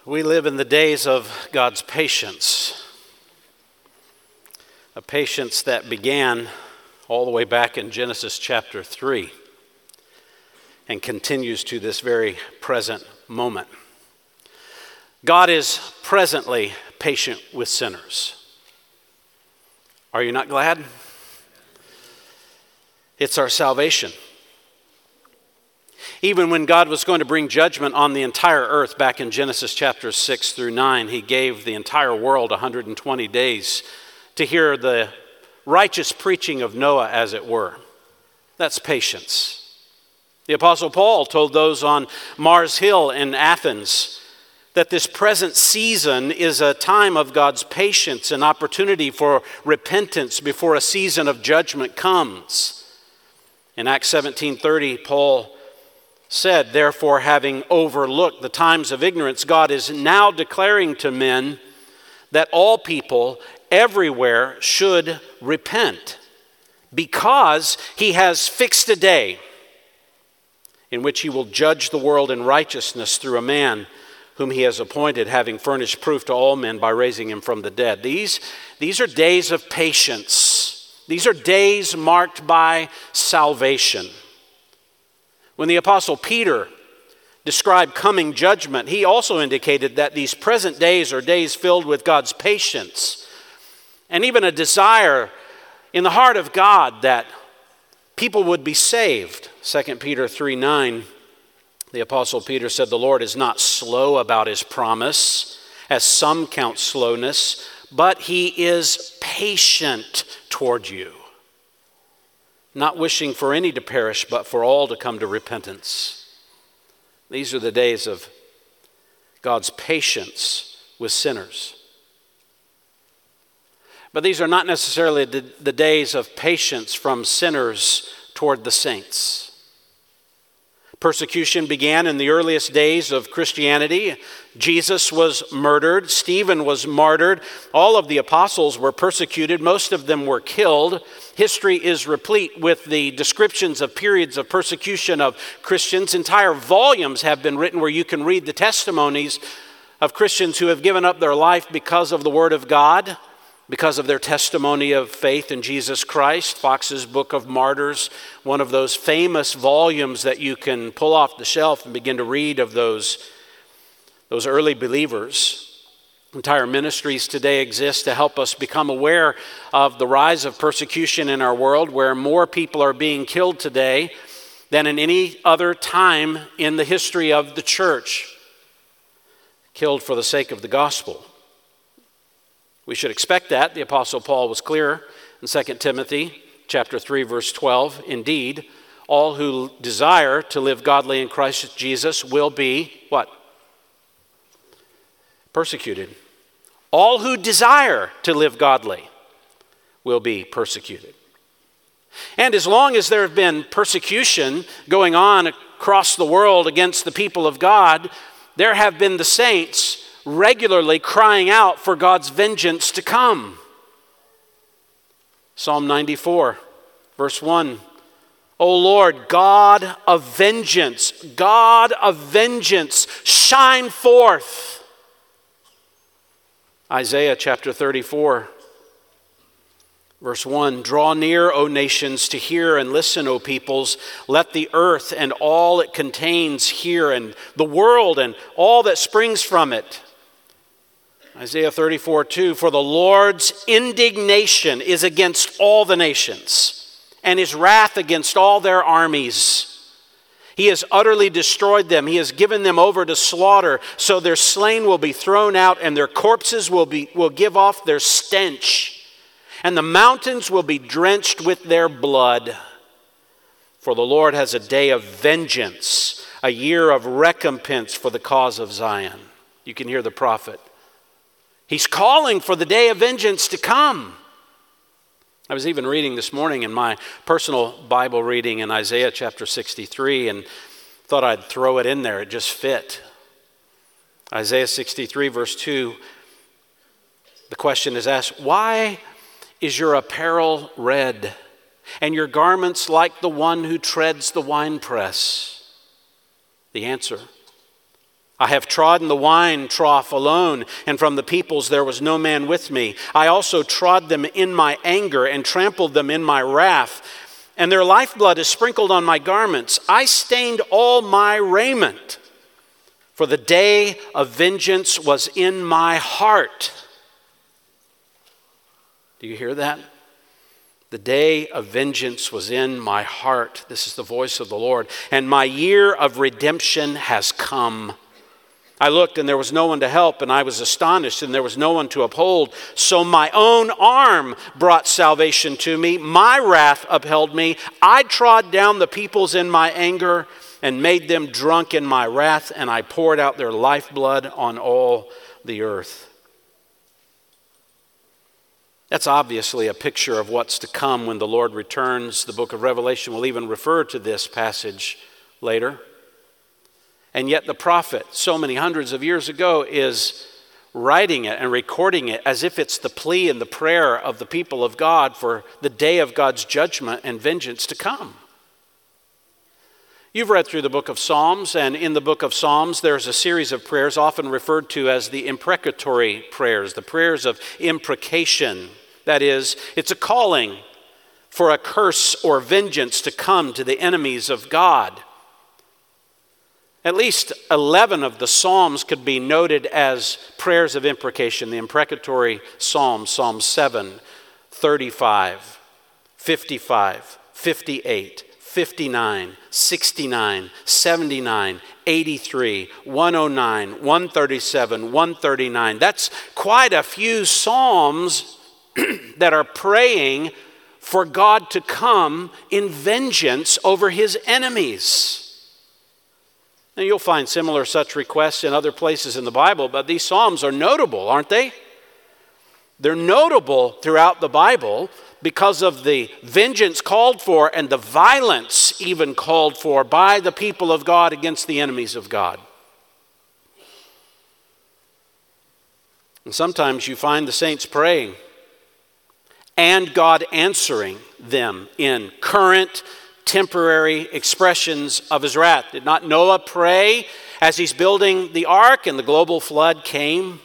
We live in the days of God's patience, a patience that began all the way back in Genesis chapter 3 and continues to this very present moment. God is presently patient with sinners. Are you not glad? It's our salvation. Even when God was going to bring judgment on the entire earth back in Genesis chapters 6 through 9, he gave the entire world 120 days to hear the righteous preaching of Noah, as it were. That's patience. The Apostle Paul told those on Mars Hill in Athens that this present season is a time of God's patience and opportunity for repentance before a season of judgment comes. In Acts 17:30, Paul said, "Therefore, having overlooked the times of ignorance, God is now declaring to men that all people everywhere should repent, because he has fixed a day in which he will judge the world in righteousness through a man whom he has appointed, having furnished proof to all men by raising him from the dead." These are days of patience. These are days marked by salvation. When the Apostle Peter described coming judgment, he also indicated that these present days are days filled with God's patience and even a desire in the heart of God that people would be saved. 2 Peter 3:9, the Apostle Peter said, "The Lord is not slow about his promise, as some count slowness, but he is patient toward you, not wishing for any to perish, but for all to come to repentance." These are the days of God's patience with sinners. But these are not necessarily the days of patience from sinners toward the saints. Persecution began in the earliest days of Christianity. Jesus was murdered. Stephen was martyred. All of the apostles were persecuted. Most of them were killed. History is replete with the descriptions of periods of persecution of Christians. Entire volumes have been written where you can read the testimonies of Christians who have given up their life because of the Word of God, because of their testimony of faith in Jesus Christ. Fox's Book of Martyrs, one of those famous volumes that you can pull off the shelf and begin to read of those early believers. Entire ministries today exist to help us become aware of the rise of persecution in our world, where more people are being killed today than in any other time in the history of the church, killed for the sake of the gospel. We should expect that. The Apostle Paul was clear in 2 Timothy chapter 3, verse 12. "Indeed, all who desire to live godly in Christ Jesus will be," what? "Persecuted." All who desire to live godly will be persecuted. And as long as there have been persecution going on across the world against the people of God, there have been the saints regularly crying out for God's vengeance to come. Psalm 94, verse 1. "O Lord, God of vengeance, shine forth." Isaiah chapter 34, verse 1. "Draw near, O nations, to hear, and listen, O peoples. Let the earth and all it contains hear, and the world and all that springs from it." Isaiah 34:2, "For the Lord's indignation is against all the nations, and his wrath against all their armies. He has utterly destroyed them. He has given them over to slaughter, so their slain will be thrown out, and their corpses will give off their stench, and the mountains will be drenched with their blood. For the Lord has a day of vengeance, a year of recompense for the cause of Zion." You can hear the prophet. He's calling for the day of vengeance to come. I was even reading this morning in my personal Bible reading in Isaiah chapter 63 and thought I'd throw it in there. It just fit. Isaiah 63 verse 2, the question is asked, "Why is your apparel red, and your garments like the one who treads the winepress?" The answer, I have trodden the wine trough alone, and from the peoples there was no man with me. I also trod them in my anger and trampled them in my wrath, and their lifeblood is sprinkled on my garments. I stained all my raiment, for the day of vengeance was in my heart. Do you hear that? The day of vengeance was in my heart. This is the voice of the Lord. And my year of redemption has come. I looked, and there was no one to help, and I was astonished, and there was no one to uphold. So my own arm brought salvation to me. My wrath upheld me. I trod down the peoples in my anger and made them drunk in my wrath, and I poured out their lifeblood on all the earth. That's obviously a picture of what's to come when the Lord returns. The book of Revelation will even refer to this passage later. And yet the prophet, so many hundreds of years ago, is writing it and recording it as if it's the plea and the prayer of the people of God for the day of God's judgment and vengeance to come. You've read through the book of Psalms, and in the book of Psalms there's a series of prayers often referred to as the imprecatory prayers, the prayers of imprecation. That is, it's a calling for a curse or vengeance to come to the enemies of God. At least 11 of the Psalms could be noted as prayers of imprecation. The imprecatory Psalms, Psalm 7, 35, 55, 58, 59, 69, 79, 83, 109, 137, 139. That's quite a few Psalms that are praying for God to come in vengeance over his enemies. Now, you'll find similar such requests in other places in the Bible, but these Psalms are notable, aren't they? They're notable throughout the Bible because of the vengeance called for and the violence even called for by the people of God against the enemies of God. And sometimes you find the saints praying and God answering them in current temporary expressions of his wrath. Did not Noah pray as he's building the ark and the global flood came?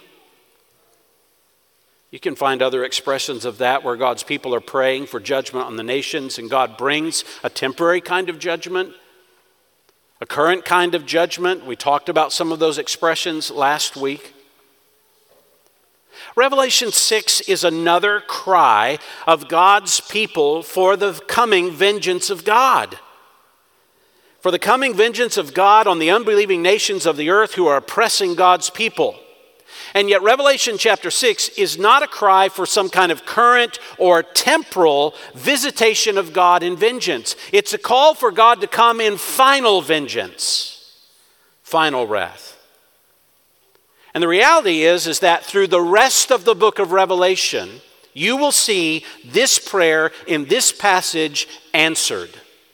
You can find other expressions of that where God's people are praying for judgment on the nations and God brings a temporary kind of judgment, a current kind of judgment. We talked about some of those expressions last week. Revelation 6 is another cry of God's people for the coming vengeance of God. For the coming vengeance of God on the unbelieving nations of the earth who are oppressing God's people. And yet Revelation chapter 6 is not a cry for some kind of current or temporal visitation of God in vengeance. It's a call for God to come in final vengeance, final wrath. And the reality is that through the rest of the book of Revelation, you will see this prayer in this passage answered.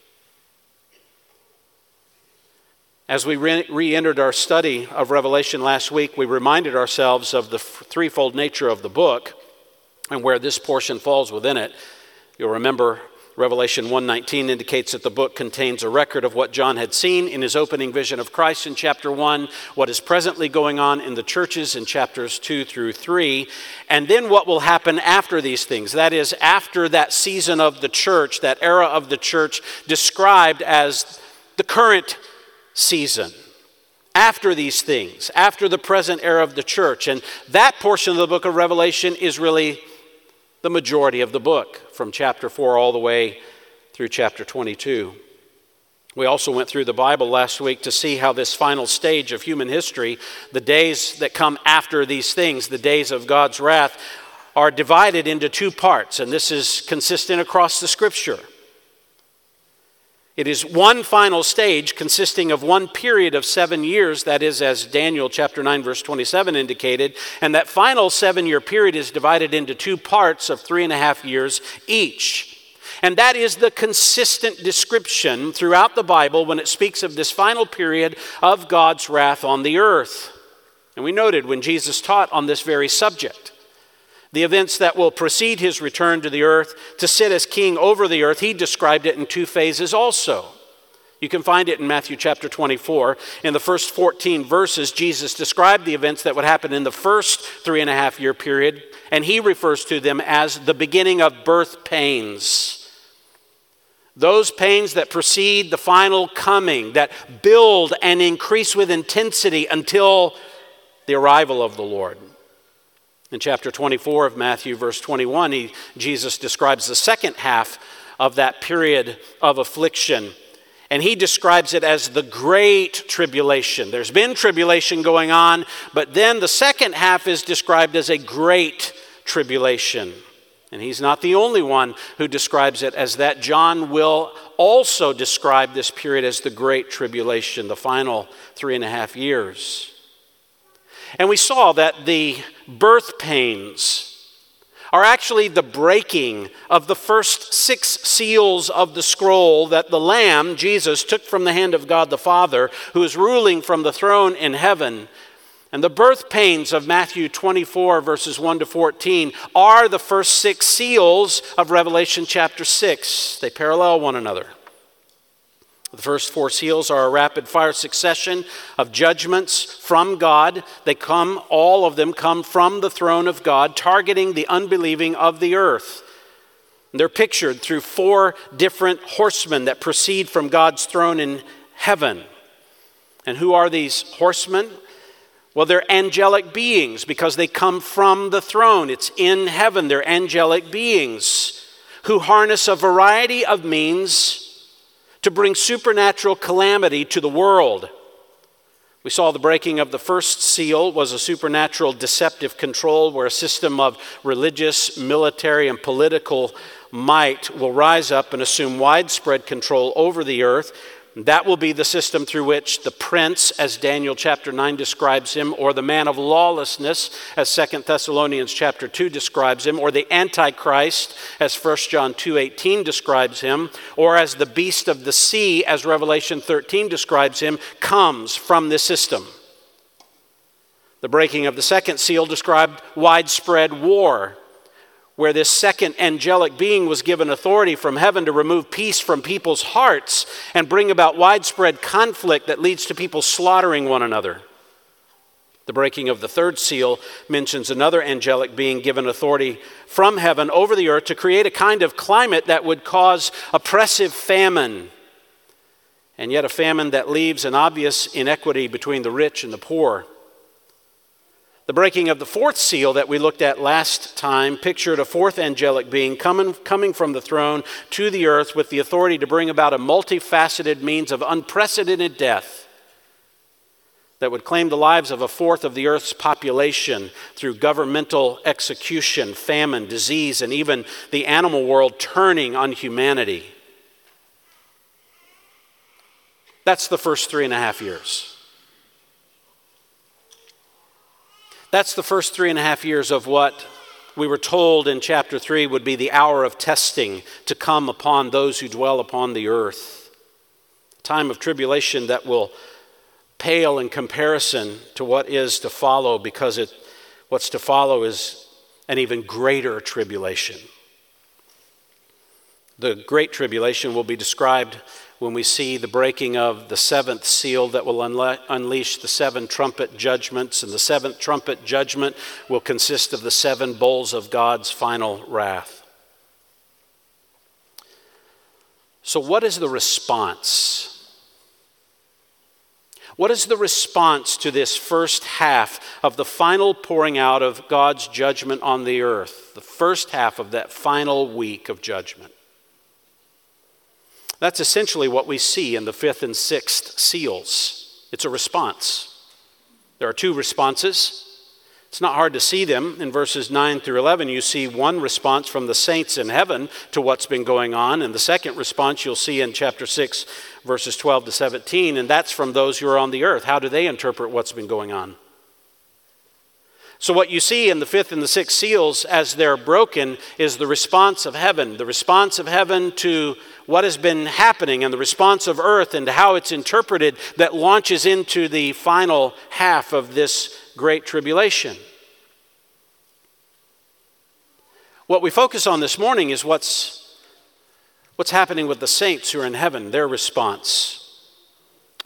As we re-entered our study of Revelation last week, we reminded ourselves of the threefold nature of the book and where this portion falls within it. You'll remember Revelation 1:19 indicates that the book contains a record of what John had seen in his opening vision of Christ in chapter 1, what is presently going on in the churches in chapters 2 through 3, and then what will happen after these things. That is, after that season of the church, that era of the church described as the current season. After these things, after the present era of the church. And that portion of the book of Revelation is really the majority of the book, from chapter 4 all the way through chapter 22. We also went through the Bible last week to see how this final stage of human history, the days that come after these things, the days of God's wrath, are divided into two parts, and this is consistent across the Scripture. It is one final stage consisting of one period of 7 years, that is, as Daniel chapter 9 verse 27 indicated, and that final 7-year period is divided into two parts of 3.5 years each. And that is the consistent description throughout the Bible when it speaks of this final period of God's wrath on the earth. And we noted when Jesus taught on this very subject, the events that will precede his return to the earth to sit as king over the earth, he described it in two phases also. You can find it in Matthew chapter 24. In the first 14 verses, Jesus described the events that would happen in the first 3.5-year period, and he refers to them as the beginning of birth pains. Those pains that precede the final coming, that build and increase with intensity until the arrival of the Lord. In chapter 24 of Matthew, verse 21, Jesus describes the second half of that period of affliction. And he describes it as the great tribulation. There's been tribulation going on, but then the second half is described as a great tribulation. And he's not the only one who describes it as that. John will also describe this period as the great tribulation, the final 3.5 years. And we saw that the birth pains are actually the breaking of the first 6 seals of the scroll that the Lamb, Jesus, took from the hand of God the Father, who is ruling from the throne in heaven. And the birth pains of Matthew 24, verses 1 to 14, are the first 6 seals of Revelation chapter 6. They parallel one another. The first 4 seals are a rapid-fire succession of judgments from God. All of them come from the throne of God, targeting the unbelieving of the earth. And they're pictured through 4 different horsemen that proceed from God's throne in heaven. And who are these horsemen? Well, they're angelic beings because they come from the throne. It's in heaven. They're angelic beings who harness a variety of means to bring supernatural calamity to the world. We saw the breaking of the first seal was a supernatural deceptive control where a system of religious, military, and political might will rise up and assume widespread control over the earth. That will be the system through which the prince, as Daniel chapter 9 describes him, or the man of lawlessness, as 2 Thessalonians chapter 2 describes him, or the Antichrist, as 1 John 2:18 describes him, or as the beast of the sea, as Revelation 13 describes him, comes from this system. The breaking of the second seal described widespread war, where this second angelic being was given authority from heaven to remove peace from people's hearts and bring about widespread conflict that leads to people slaughtering one another. The breaking of the third seal mentions another angelic being given authority from heaven over the earth to create a kind of climate that would cause oppressive famine, and yet a famine that leaves an obvious inequity between the rich and the poor. The breaking of the fourth seal that we looked at last time pictured a fourth angelic being coming from the throne to the earth with the authority to bring about a multifaceted means of unprecedented death that would claim the lives of a fourth of the earth's population through governmental execution, famine, disease, and even the animal world turning on humanity. That's the first 3.5 years. That's the first 3.5 years of what we were told in chapter 3 would be the hour of testing to come upon those who dwell upon the earth. A time of tribulation that will pale in comparison to what is to follow, because what's to follow is an even greater tribulation. The great tribulation will be described when we see the breaking of the 7th seal that will unleash the 7 trumpet judgments, and the 7th trumpet judgment will consist of the 7 bowls of God's final wrath. So what is the response? What is the response to this first half of the final pouring out of God's judgment on the earth? The first half of that final week of judgment. That's essentially what we see in the 5th and 6th seals. It's a response. There are 2 responses. It's not hard to see them. In verses 9 through 11, you see one response from the saints in heaven to what's been going on. And the second response you'll see in chapter 6, verses 12 to 17. And that's from those who are on the earth. How do they interpret what's been going on? So what you see in the 5th and the 6th seals as they're broken is the response of heaven. The response of heaven to what has been happening, and the response of earth and how it's interpreted that launches into the final half of this great tribulation. What we focus on this morning is what's happening with the saints who are in heaven, their response.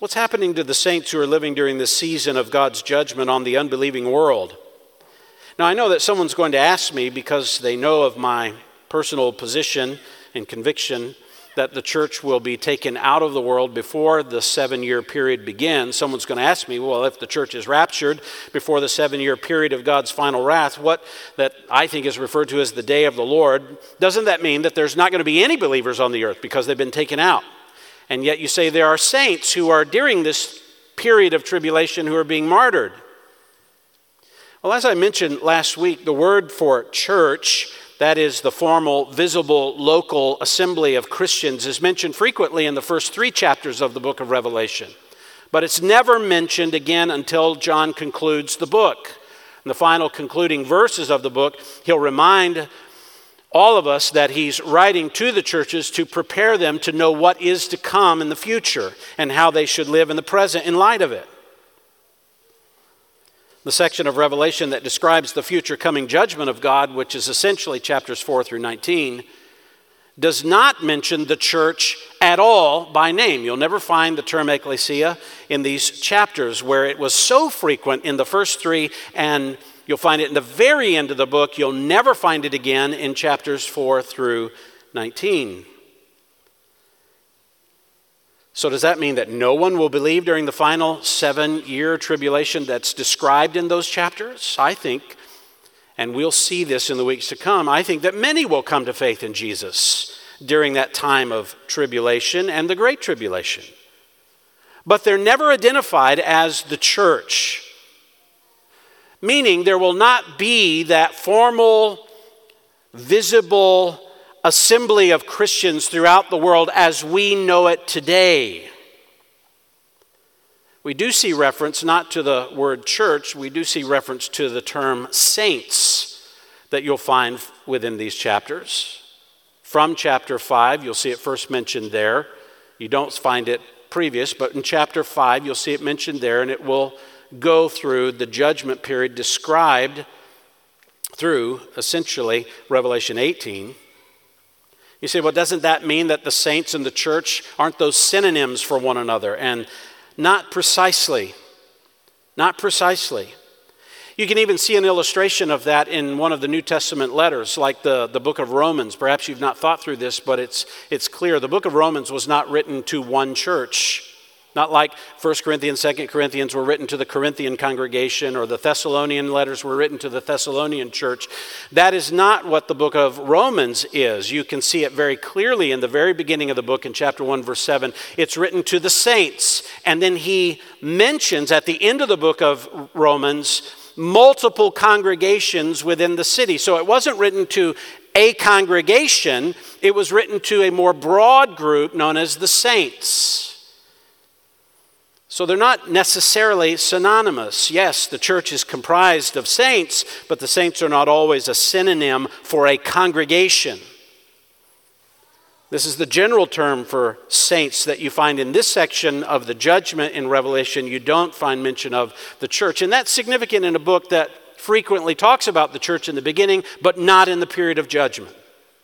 What's happening to the saints who are living during this season of God's judgment on the unbelieving world? Now, I know that someone's going to ask me, because they know of my personal position and conviction that the church will be taken out of the world before the 7-year period begins. Someone's going to ask me, well, if the church is raptured before the 7-year period of God's final wrath, what that I think is referred to as the day of the Lord, doesn't that mean that there's not going to be any believers on the earth because they've been taken out? And yet you say there are saints who are during this period of tribulation who are being martyred. Well, as I mentioned last week, the word for church, that is the formal, visible, local assembly of Christians, is mentioned frequently in the first 3 chapters of the book of Revelation. But it's never mentioned again until John concludes the book. In the final concluding verses of the book, he'll remind all of us that he's writing to the churches to prepare them to know what is to come in the future and how they should live in the present in light of it. The section of Revelation that describes the future coming judgment of God, which is essentially chapters 4 through 19, does not mention the church at all by name. You'll never find the term ecclesia in these chapters, where it was so frequent in the first 3, and you'll find it in the very end of the book. You'll never find it again in chapters 4 through 19. So does that mean that no one will believe during the final 7-year tribulation that's described in those chapters? I think, and we'll see this in the weeks to come, I think that many will come to faith in Jesus during that time of tribulation and the Great Tribulation. But they're never identified as the church, meaning there will not be that formal, visible assembly of Christians throughout the world as we know it today. We do see reference not to the word church, we do see reference to the term saints that you'll find within these chapters. From chapter 5, you'll see it first mentioned there. You don't find it previous, but in chapter 5, you'll see it mentioned there, and it will go through the judgment period described through, essentially, Revelation 18. You say, well, doesn't that mean that the saints and the church, aren't those synonyms for one another? And not precisely. Not precisely. You can even see an illustration of that in one of the New Testament letters, like the book of Romans. Perhaps you've not thought through this, but it's clear. The book of Romans was not written to one church. Not like 1 Corinthians, 2 Corinthians were written to the Corinthian congregation, or the Thessalonian letters were written to the Thessalonian church. That is not what the book of Romans is. You can see it very clearly in the very beginning of the book in chapter 1, verse 7. It's written to the saints. And then he mentions at the end of the book of Romans multiple congregations within the city. So it wasn't written to a congregation. It was written to a more broad group known as the saints. So they're not necessarily synonymous. Yes, the church is comprised of saints, but the saints are not always a synonym for a congregation. This is the general term for saints that you find in this section of the judgment in Revelation. You don't find mention of the church. And that's significant in a book that frequently talks about the church in the beginning, but not in the period of judgment.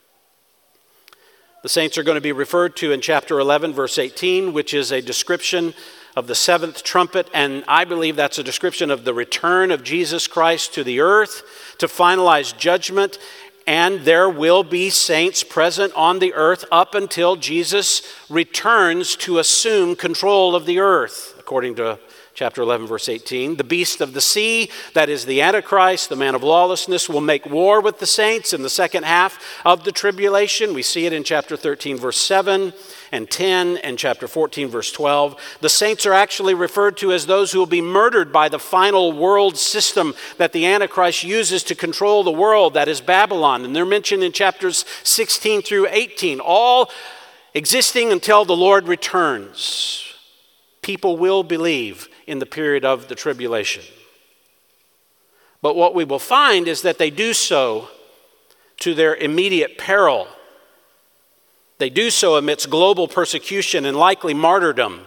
The saints are going to be referred to in chapter 11, verse 18, which is a description of the 7th trumpet, and I believe that's a description of the return of Jesus Christ to the earth to finalize judgment, and there will be saints present on the earth up until Jesus returns to assume control of the earth, according to chapter 11, verse 18. The beast of the sea, that is the Antichrist, the man of lawlessness, will make war with the saints in the second half of the tribulation. We see it in chapter 13, verse 7 and 10, and chapter 14, verse 12. The saints are actually referred to as those who will be murdered by the final world system that the Antichrist uses to control the world, that is Babylon. And they're mentioned in chapters 16 through 18, all existing until the Lord returns. People will believe in the period of the tribulation. But what we will find is that they do so to their immediate peril. They do so amidst global persecution and likely martyrdom.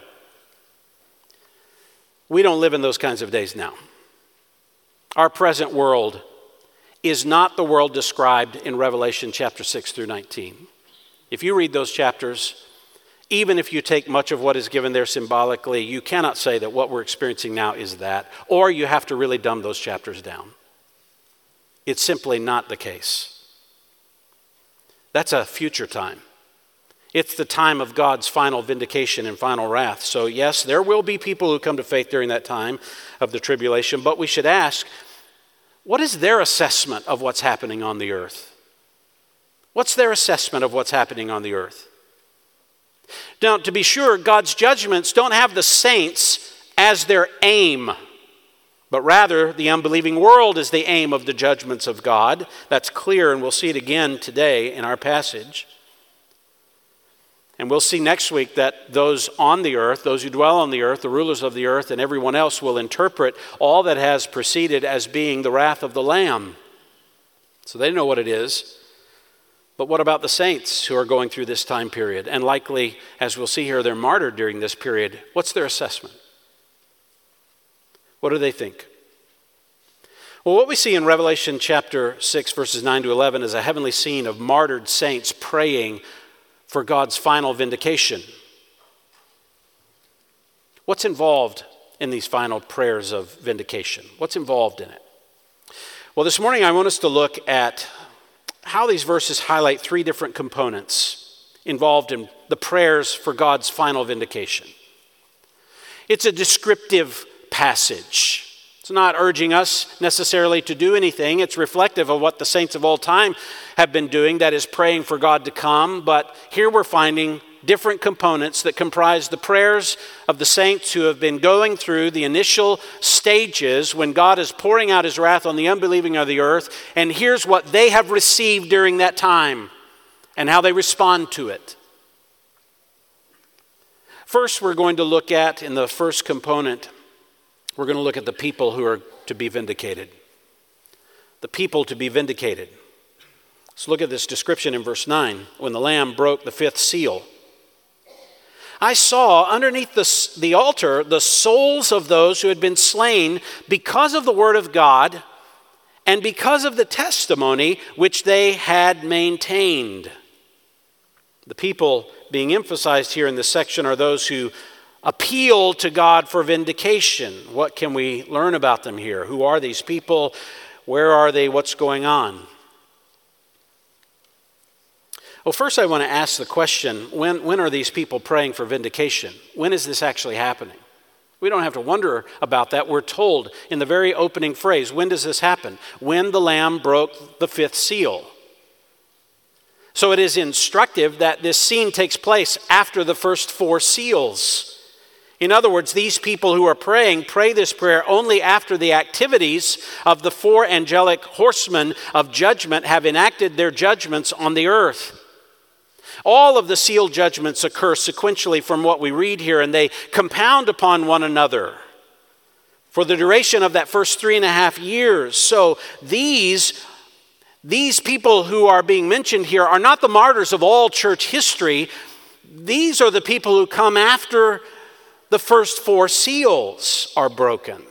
We don't live in those kinds of days now. Our present world is not the world described in Revelation chapter 6 through 19. If you read those chapters, even if you take much of what is given there symbolically, you cannot say that what we're experiencing now is that, or you have to really dumb those chapters down. It's simply not the case. That's a future time. It's the time of God's final vindication and final wrath. So yes, there will be people who come to faith during that time of the tribulation, but we should ask, what is their assessment of what's happening on the earth? What's their assessment of what's happening on the earth? Now, to be sure, God's judgments don't have the saints as their aim, but rather the unbelieving world is the aim of the judgments of God. That's clear, and we'll see it again today in our passage. And we'll see next week that those on the earth, those who dwell on the earth, the rulers of the earth, and everyone else will interpret all that has preceded as being the wrath of the Lamb. So they know what it is. But what about the saints who are going through this time period? And likely, as we'll see here, they're martyred during this period. What's their assessment? What do they think? Well, what we see in Revelation chapter 6, verses 9 to 11 is a heavenly scene of martyred saints praying for God's final vindication. What's involved in these final prayers of vindication? What's involved in it? Well, this morning I want us to look at how these verses highlight three different components involved in the prayers for God's final vindication. It's a descriptive passage. It's not urging us necessarily to do anything. It's reflective of what the saints of old time have been doing, that is praying for God to come. But here we're finding different components that comprise the prayers of the saints who have been going through the initial stages when God is pouring out his wrath on the unbelieving of the earth. And here's what they have received during that time and how they respond to it. First, we're going to look at, in the first component, we're going to look at the people who are to be vindicated. The people to be vindicated. Let's look at this description in verse 9. When the Lamb broke the fifth seal, I saw underneath the altar the souls of those who had been slain because of the word of God and because of the testimony which they had maintained. The people being emphasized here in this section are those who appeal to God for vindication. What can we learn about them here? Who are these people? Where are they? What's going on? Well, first I want to ask the question, when are these people praying for vindication? When is this actually happening? We don't have to wonder about that. We're told in the very opening phrase, when does this happen? When the Lamb broke the fifth seal. So it is instructive that this scene takes place after the first four seals. In other words, these people who are praying pray this prayer only after the activities of the four angelic horsemen of judgment have enacted their judgments on the earth. All of the seal judgments occur sequentially from what we read here, and they compound upon one another for the duration of that first 3.5 years. So these people who are being mentioned here are not the martyrs of all church history. These are the people who come after the first four seals are broken.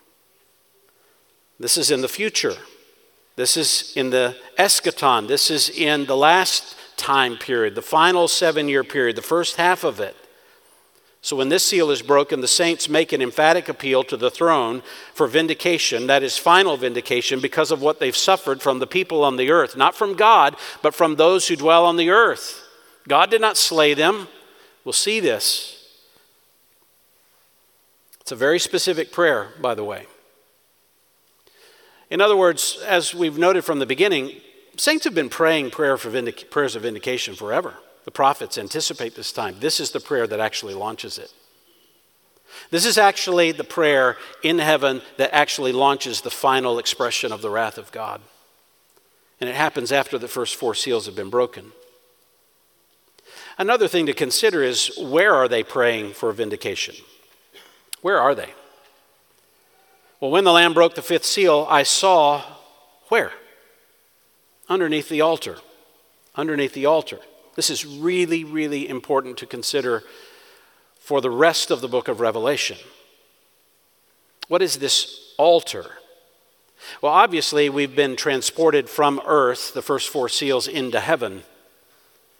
This is in the future. This is in the eschaton. This is in the last time period, the final 7-year period, the first half of it. So when this seal is broken, the saints make an emphatic appeal to the throne for vindication, that is final vindication, because of what they've suffered from the people on the earth, not from God, but from those who dwell on the earth. God did not slay them. We'll see this. It's a very specific prayer, by the way. In other words, as we've noted from the beginning, saints have been praying prayers of vindication forever. The prophets anticipate this time. This is the prayer that actually launches it. This is actually the prayer in heaven that actually launches the final expression of the wrath of God. And it happens after the first four seals have been broken. Another thing to consider is, where are they praying for vindication? Where are they? Well, when the Lamb broke the fifth seal, I saw, where? Underneath the altar. Underneath the altar. This is really, really important to consider for the rest of the book of Revelation. What is this altar? Well, obviously, we've been transported from earth, the first four seals, into heaven.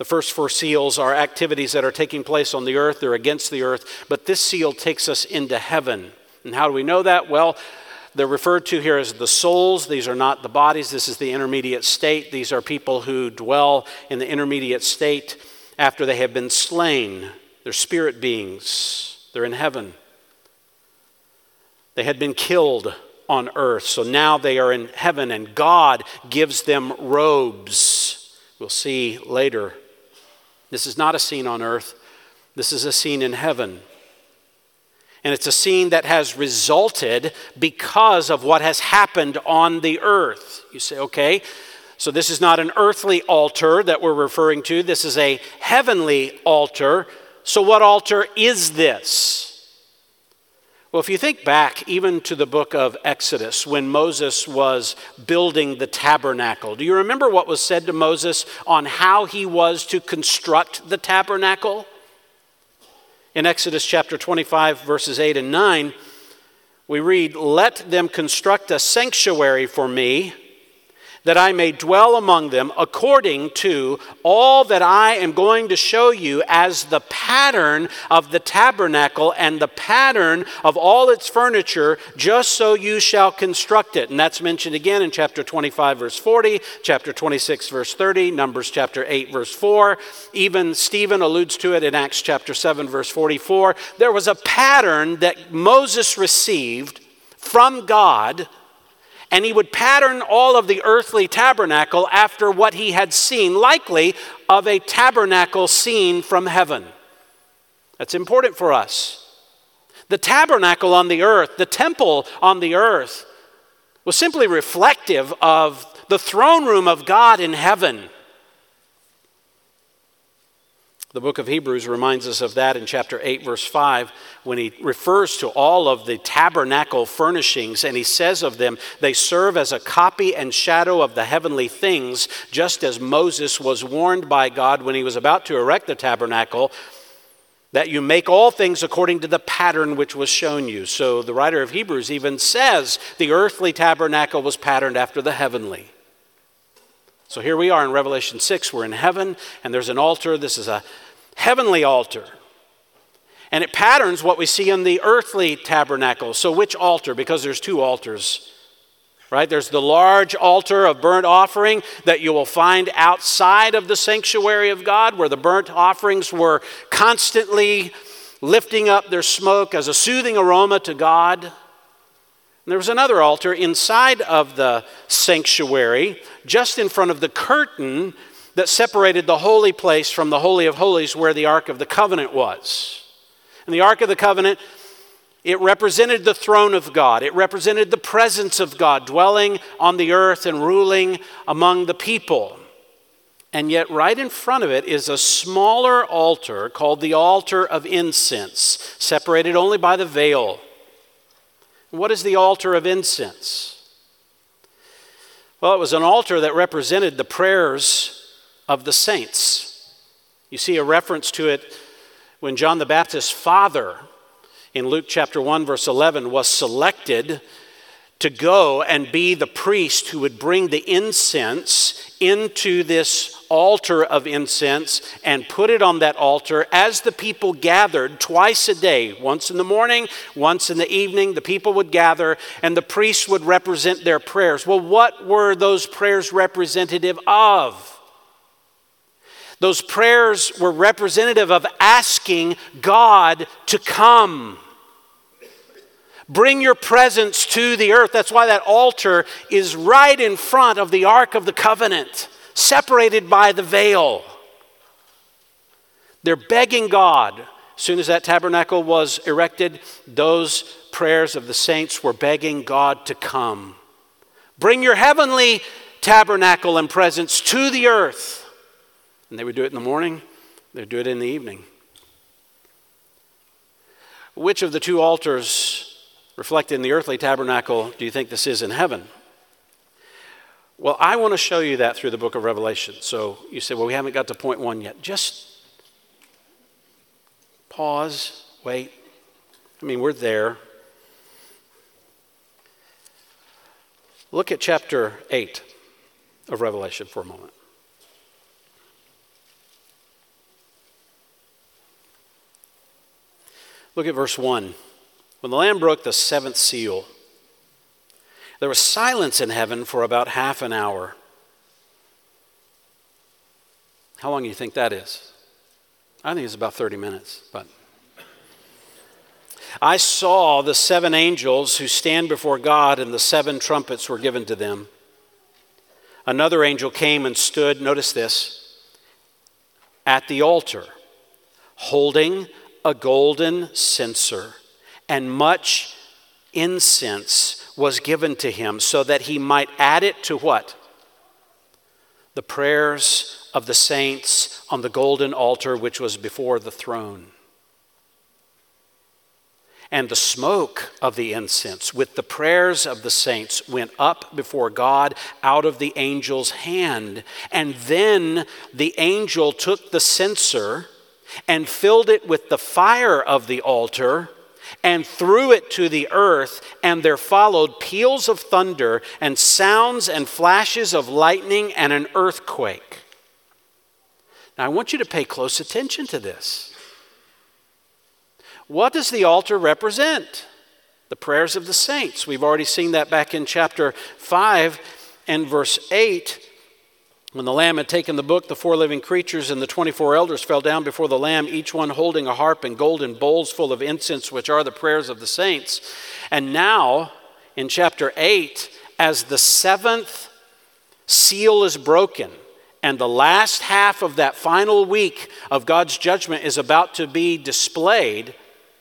The first four seals are activities that are taking place on the earth. They're against the earth. But this seal takes us into heaven. And how do we know that? Well, they're referred to here as the souls. These are not the bodies. This is the intermediate state. These are people who dwell in the intermediate state after they have been slain. They're spirit beings. They're in heaven. They had been killed on earth, so now they are in heaven, and God gives them robes. We'll see later. This is not a scene on earth. This is a scene in heaven. And it's a scene that has resulted because of what has happened on the earth. You say, okay, so this is not an earthly altar that we're referring to. This is a heavenly altar. So what altar is this? Well, if you think back even to the book of Exodus, when Moses was building the tabernacle, do you remember what was said to Moses on how he was to construct the tabernacle? In Exodus chapter 25, verses 8 and 9, we read, "Let them construct a sanctuary for me, that I may dwell among them according to all that I am going to show you as the pattern of the tabernacle and the pattern of all its furniture, just so you shall construct it." And that's mentioned again in chapter 25, verse 40, chapter 26, verse 30, Numbers chapter 8, verse 4. Even Stephen alludes to it in Acts chapter 7, verse 44. There was a pattern that Moses received from God, and he would pattern all of the earthly tabernacle after what he had seen, likely of a tabernacle seen from heaven. That's important for us. The tabernacle on the earth, the temple on the earth, was simply reflective of the throne room of God in heaven. The book of Hebrews reminds us of that in chapter 8, verse 5, when he refers to all of the tabernacle furnishings, and he says of them, they serve as a copy and shadow of the heavenly things, just as Moses was warned by God when he was about to erect the tabernacle, that you make all things according to the pattern which was shown you. So the writer of Hebrews even says the earthly tabernacle was patterned after the heavenly. So here we are in Revelation 6. We're in heaven, and there's an altar. This is a heavenly altar. And it patterns what we see in the earthly tabernacle. So which altar? Because there's two altars, right? There's the large altar of burnt offering that you will find outside of the sanctuary of God, where the burnt offerings were constantly lifting up their smoke as a soothing aroma to God. And there was another altar inside of the sanctuary, just in front of the curtain that separated the holy place from the Holy of Holies, where the Ark of the Covenant was. And the Ark of the Covenant, it represented the throne of God. It represented the presence of God dwelling on the earth and ruling among the people. And yet right in front of it is a smaller altar called the altar of incense, separated only by the veil. What is the altar of incense? Well, it was an altar that represented the prayers of the saints. You see a reference to it when John the Baptist's father, in Luke chapter 1, verse 11, was selected to go and be the priest who would bring the incense into this altar of incense and put it on that altar as the people gathered twice a day, once in the morning, once in the evening. The people would gather and the priests would represent their prayers. Well, what were those prayers representative of? Those prayers were representative of asking God to come. Bring your presence to the earth. That's why that altar is right in front of the Ark of the Covenant, separated by the veil. They're begging God. As soon as that tabernacle was erected, those prayers of the saints were begging God to come. Bring your heavenly tabernacle and presence to the earth. And they would do it in the morning. They would do it in the evening. Which of the two altars reflected in the earthly tabernacle do you think this is in heaven? Well, I want to show you that through the book of Revelation. So you say, well, we haven't got to point one yet. Just pause, wait. I mean, we're there. Look at chapter 8 of Revelation for a moment. Look at verse 1. When the Lamb broke the seventh seal, there was silence in heaven for about half an hour. How long do you think that is? I think it's about 30 minutes. But I saw the seven angels who stand before God, and the seven trumpets were given to them. Another angel came and stood, notice this, at the altar, holding a golden censer, and much incense was given to him, so that he might add it to what? The prayers of the saints on the golden altar which was before the throne. And the smoke of the incense with the prayers of the saints went up before God out of the angel's hand. And then the angel took the censer and filled it with the fire of the altar and threw it to the earth, and there followed peals of thunder and sounds and flashes of lightning and an earthquake. Now I want you to pay close attention to this. What does the altar represent? The prayers of the saints. We've already seen that back in chapter 5 and verse 8. When the Lamb had taken the book, the four living creatures and the 24 elders fell down before the Lamb, each one holding a harp and golden bowls full of incense, which are the prayers of the saints. And now, in chapter 8, as the seventh seal is broken, and the last half of that final week of God's judgment is about to be displayed,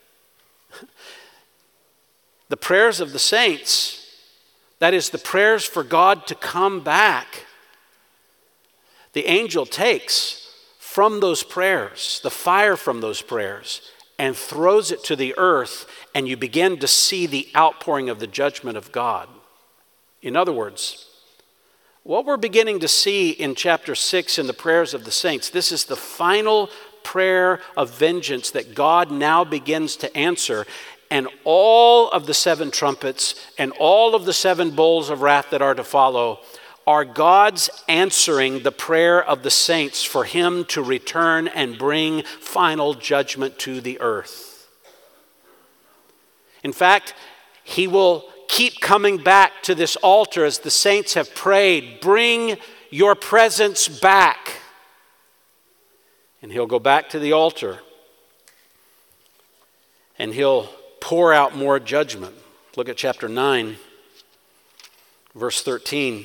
the prayers of the saints, that is the prayers for God to come back, the angel takes from those prayers, the fire from those prayers, and throws it to the earth, and you begin to see the outpouring of the judgment of God. In other words, what we're beginning to see in chapter 6 in the prayers of the saints, this is the final prayer of vengeance that God now begins to answer. And all of the seven trumpets and all of the seven bowls of wrath that are to follow are God's answering the prayer of the saints for him to return and bring final judgment to the earth. In fact, he will keep coming back to this altar as the saints have prayed, bring your presence back. And he'll go back to the altar and he'll pour out more judgment. Look at chapter 9, verse 13.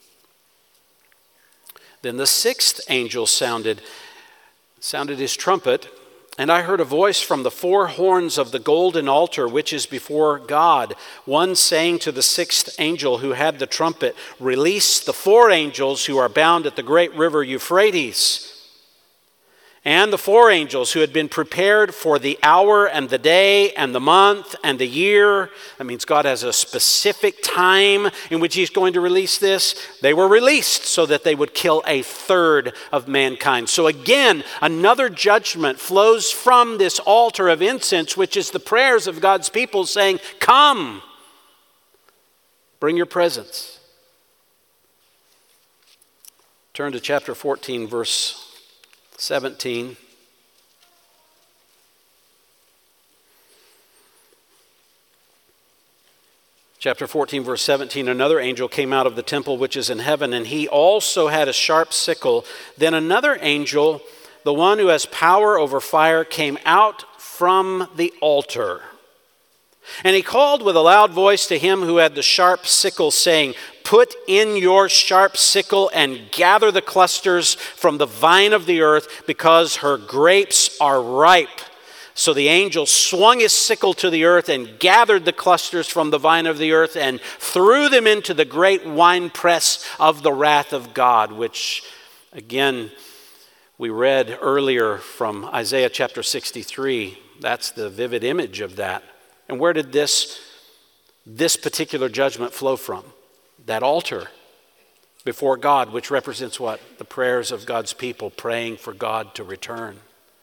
Then the sixth angel sounded his trumpet, and I heard a voice from the four horns of the golden altar which is before God, one saying to the sixth angel who had the trumpet, release the four angels who are bound at the great river Euphrates. And the four angels who had been prepared for the hour and the day and the month and the year. That means God has a specific time in which he's going to release this. They were released so that they would kill a third of mankind. So again, another judgment flows from this altar of incense, which is the prayers of God's people saying, come, bring your presence. Turn to chapter 14, verse 17. Chapter 14, verse 17, another angel came out of the temple which is in heaven, and he also had a sharp sickle. Then another angel, the one who has power over fire, came out from the altar. And he called with a loud voice to him who had the sharp sickle, saying, put in your sharp sickle and gather the clusters from the vine of the earth, because her grapes are ripe. So the angel swung his sickle to the earth and gathered the clusters from the vine of the earth and threw them into the great winepress of the wrath of God, which, again, we read earlier from Isaiah chapter 63. That's the vivid image of that. And where did this particular judgment flow from? That altar before God, which represents what? The prayers of God's people praying for God to return.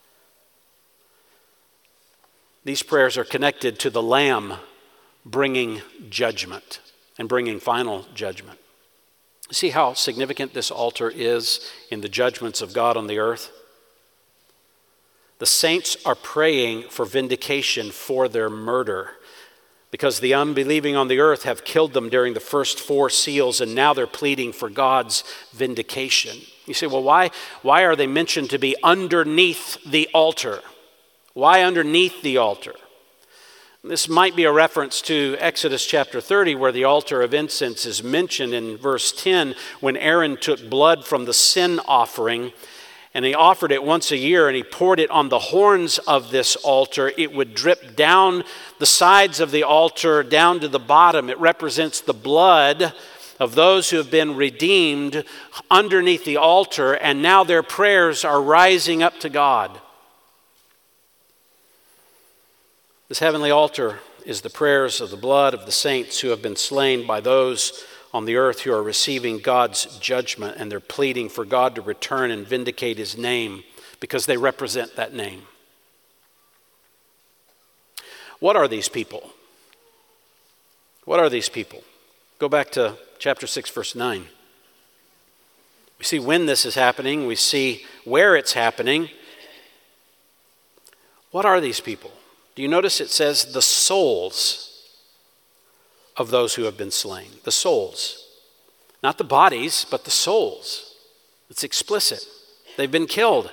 These prayers are connected to the Lamb bringing judgment and bringing final judgment. See how significant this altar is in the judgments of God on the earth? The saints are praying for vindication for their murder, because the unbelieving on the earth have killed them during the first 4 seals, and now they're pleading for God's vindication. You say, well, why are they mentioned to be underneath the altar? Why underneath the altar? This might be a reference to Exodus chapter 30, where the altar of incense is mentioned in verse 10, when Aaron took blood from the sin offering, and he offered it once a year, and he poured it on the horns of this altar. It would drip down the sides of the altar, down to the bottom. It represents the blood of those who have been redeemed underneath the altar, and now their prayers are rising up to God. This heavenly altar is the prayers of the blood of the saints who have been slain by those on the earth who are receiving God's judgment, and they're pleading for God to return and vindicate his name because they represent that name. What are these people? What are these people? Go back to chapter 6, verse 9. We see when this is happening. We see where it's happening. What are these people? Do you notice it says the souls of those who have been slain? The souls. Not the bodies, but the souls. It's explicit. They've been killed.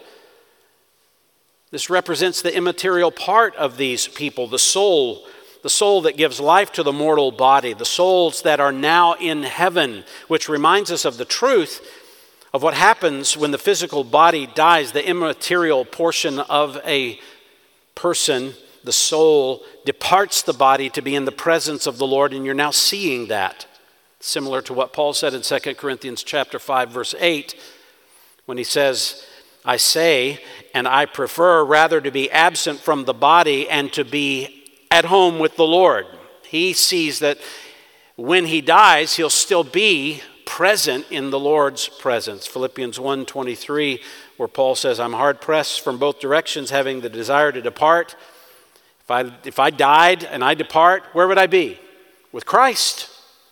This represents the immaterial part of these people, the soul that gives life to the mortal body, the souls that are now in heaven, which reminds us of the truth of what happens when the physical body dies. The immaterial portion of a person, the soul, departs the body to be in the presence of the Lord, and you're now seeing that. Similar to what Paul said in 2 Corinthians chapter 5, verse 8, when he says, I say, and I prefer rather to be absent from the body and to be at home with the Lord. He sees that when he dies, he'll still be present in the Lord's presence. Philippians 1:23, where Paul says, I'm hard pressed from both directions, having the desire to depart. If I died and I depart, where would I be? With Christ.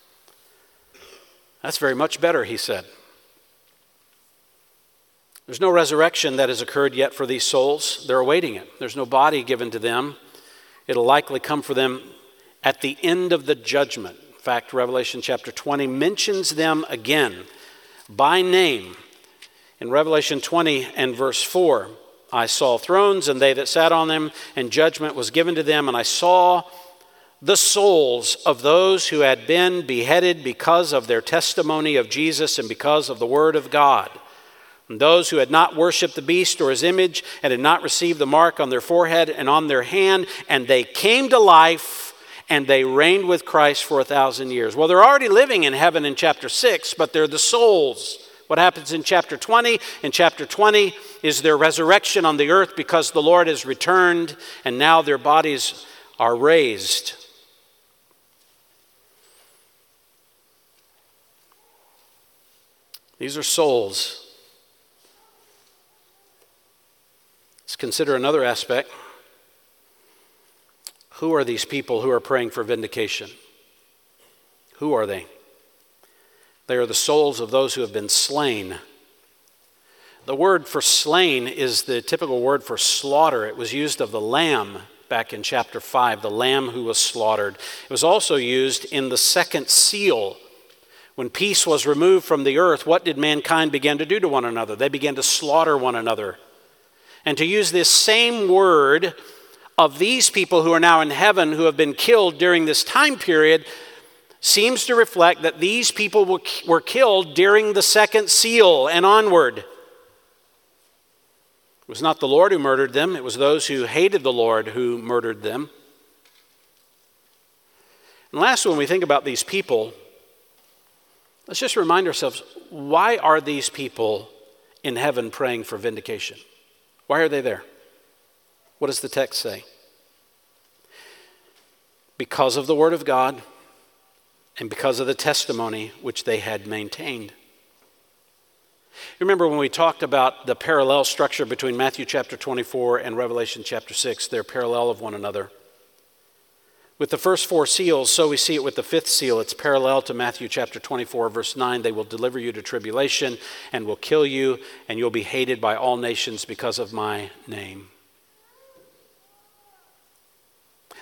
That's very much better, he said. There's no resurrection that has occurred yet for these souls. They're awaiting it. There's no body given to them. It'll likely come for them at the end of the judgment. In fact, Revelation chapter 20 mentions them again by name. In Revelation 20 and verse 4, I saw thrones and they that sat on them, and judgment was given to them. And I saw the souls of those who had been beheaded because of their testimony of Jesus and because of the word of God. And those who had not worshipped the beast or his image and had not received the mark on their forehead and on their hand, and they came to life and they reigned with Christ for 1,000 years. Well, they're already living in heaven in chapter 6, but they're the souls. What happens in chapter 20? In chapter 20 is their resurrection on the earth because the Lord has returned and now their bodies are raised. These are souls. Let's consider another aspect. Who are these people who are praying for vindication? Who are they? They are the souls of those who have been slain. The word for slain is the typical word for slaughter. It was used of the lamb back in chapter 5, the lamb who was slaughtered. It was also used in the second seal. When peace was removed from the earth, what did mankind begin to do to one another? They began to slaughter one another. And to use this same word of these people who are now in heaven who have been killed during this time period seems to reflect that these people were killed during the second seal and onward. It was not the Lord who murdered them. It was those who hated the Lord who murdered them. And last, when we think about these people, let's just remind ourselves, why are these people in heaven praying for vindication? Why are they there? What does the text say? Because of the word of God and because of the testimony which they had maintained. Remember when we talked about the parallel structure between Matthew chapter 24 and Revelation chapter 6, they're parallel of one another. With the first 4 seals, so we see it with the 5th seal. It's parallel to Matthew chapter 24, verse 9. They will deliver you to tribulation and will kill you, and you'll be hated by all nations because of my name.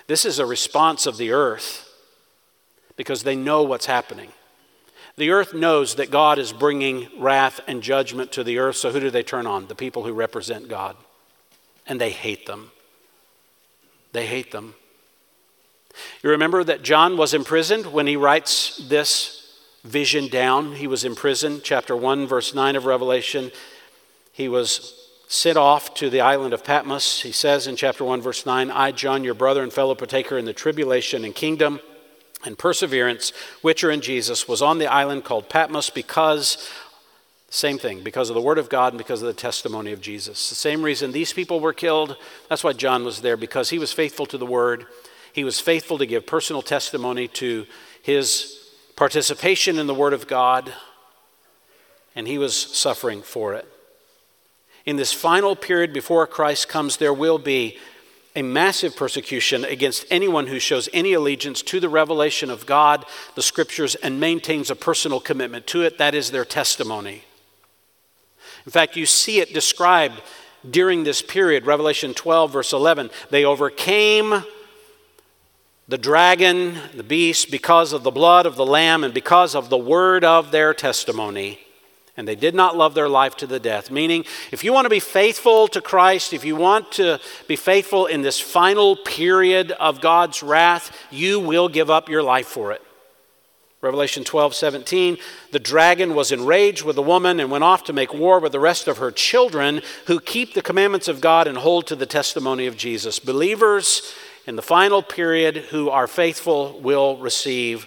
This is a response of the earth because they know what's happening. The earth knows that God is bringing wrath and judgment to the earth, so who do they turn on? The people who represent God. And they hate them. They hate them. You remember that John was imprisoned when he writes this vision down. He was in prison, chapter 1, verse 9 of Revelation. He was sent off to the island of Patmos. He says in chapter 1, verse 9, I, John, your brother and fellow partaker in the tribulation and kingdom and perseverance, which are in Jesus, was on the island called Patmos because, same thing, because of the word of God and because of the testimony of Jesus. The same reason these people were killed. That's why John was there, because he was faithful to the word. He was faithful to give personal testimony to his participation in the word of God, and he was suffering for it. In this final period before Christ comes, there will be a massive persecution against anyone who shows any allegiance to the revelation of God, the scriptures, and maintains a personal commitment to it. That is their testimony. In fact, you see it described during this period. Revelation 12, verse 11, they overcame the dragon, the beast, because of the blood of the Lamb and because of the word of their testimony. And they did not love their life to the death. Meaning, if you want to be faithful to Christ, if you want to be faithful in this final period of God's wrath, you will give up your life for it. Revelation 12:17, the dragon was enraged with the woman and went off to make war with the rest of her children who keep the commandments of God and hold to the testimony of Jesus. Believers in the final period who are faithful will receive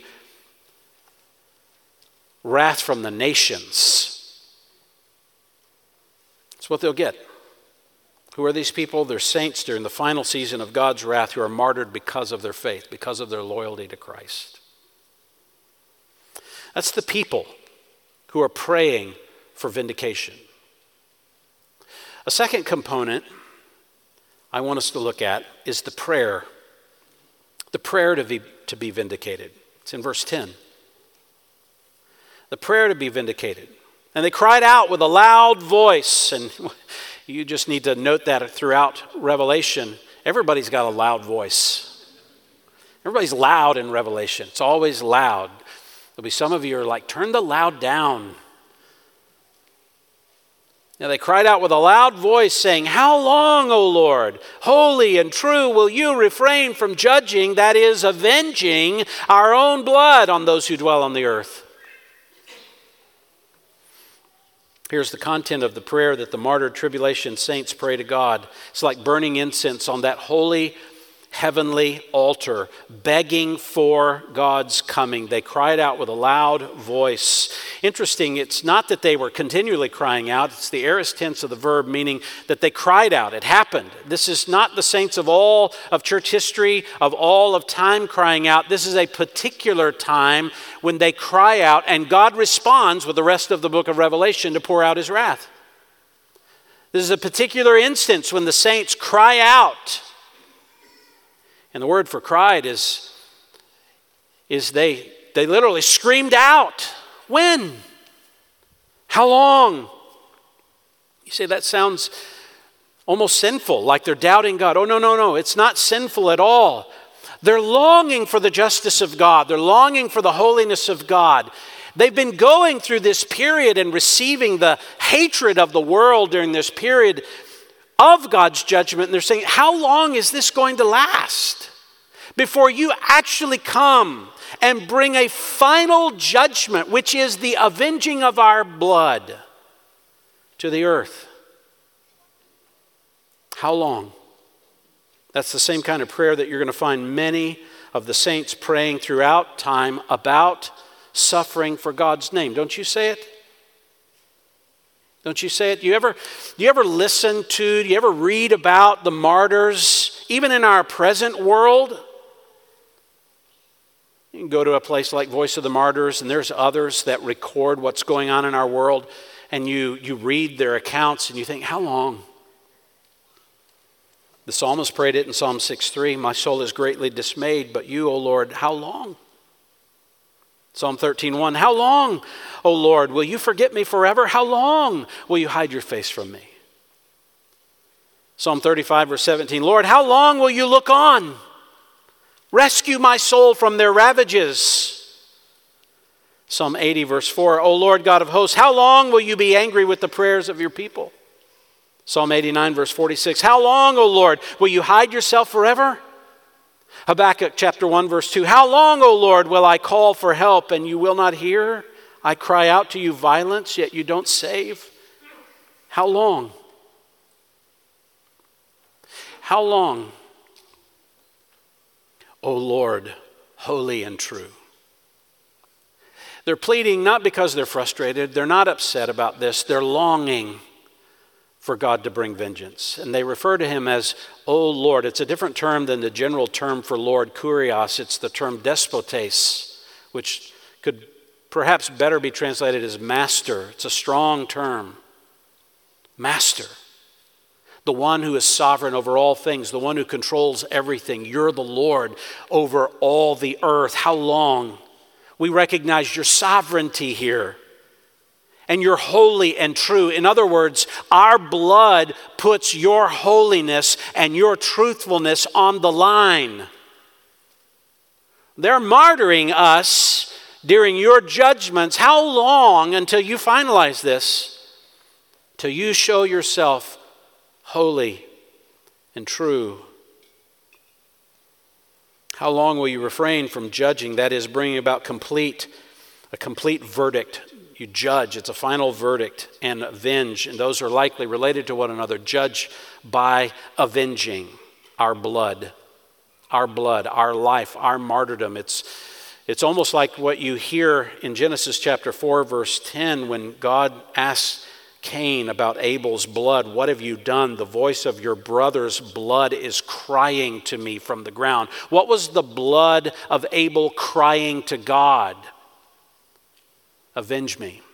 wrath from the nations. That's what they'll get. Who are these people? They're saints during the final season of God's wrath who are martyred because of their faith, because of their loyalty to Christ. That's the people who are praying for vindication. A second component I want us to look at is the prayer to be vindicated. It's in verse 10. The prayer to be vindicated. And they cried out with a loud voice, and you just need to note that throughout Revelation. Everybody's got a loud voice. Everybody's loud in Revelation. It's always loud. There'll be some of you who are like, turn the loud down. Now they cried out with a loud voice, saying, how long, O Lord, holy and true, will you refrain from judging, that is, avenging our own blood on those who dwell on the earth? Here's the content of the prayer that the martyred tribulation saints pray to God. It's like burning incense on that holy, heavenly altar, begging for God's coming. They cried out with a loud voice. Interesting, it's not that they were continually crying out. It's the aorist tense of the verb, meaning that they cried out. It happened. This is not the saints of all of church history, of all of time crying out. This is a particular time when they cry out, and God responds with the rest of the book of Revelation to pour out his wrath. This is a particular instance when the saints cry out. And the word for cried is they literally screamed out. When? How long? You say that sounds almost sinful, like they're doubting God. Oh, no, it's not sinful at all. They're longing for the justice of God. They're longing for the holiness of God. They've been going through this period and receiving the hatred of the world during this period of God's judgment. And they're saying, how long is this going to last before you actually come and bring a final judgment, which is the avenging of our blood to the earth? How long? That's the same kind of prayer that you're going to find many of the saints praying throughout time about suffering for God's name. Don't you say it? Don't you say it? Do you ever listen to, do you ever read about the martyrs, even in our present world? You can go to a place like Voice of the Martyrs, and there's others that record what's going on in our world, and you read their accounts, and you think, how long? The psalmist prayed it in Psalm 6:3, my soul is greatly dismayed, but you, O Lord, how long? Psalm 13:1, how long, O Lord, will you forget me forever? How long will you hide your face from me? Psalm 35, verse 17, Lord, how long will you look on? Rescue my soul from their ravages. Psalm 80, verse 4, O Lord God of hosts, how long will you be angry with the prayers of your people? Psalm 89, verse 46, how long, O Lord, will you hide yourself forever? Habakkuk chapter 1, verse 2, how long, O Lord, will I call for help and you will not hear? I cry out to you violence, yet you don't save. How long? How long, O Lord, holy and true? They're pleading not because they're frustrated. They're not upset about this. They're longing for God to bring vengeance. And they refer to him as, O Lord. It's a different term than the general term for Lord, kurios. It's the term despotes, which could perhaps better be translated as master. It's a strong term. Master. The one who is sovereign over all things, the one who controls everything. You're the Lord over all the earth. How long? We recognize your sovereignty here. And you're holy and true. In other words, our blood puts your holiness and your truthfulness on the line. They're martyring us during your judgments. How long until you finalize this? Till you show yourself holy and true. How long will you refrain from judging? That is, bringing about a complete verdict. You judge, it's a final verdict, and avenge, and those are likely related to one another. Judge by avenging our blood, our life, our martyrdom. It's almost like what you hear in Genesis chapter 4, verse 10, when God asks Cain about Abel's blood. What have you done? The voice of your brother's blood is crying to me from the ground. What was the blood of Abel crying to God? Avenge me.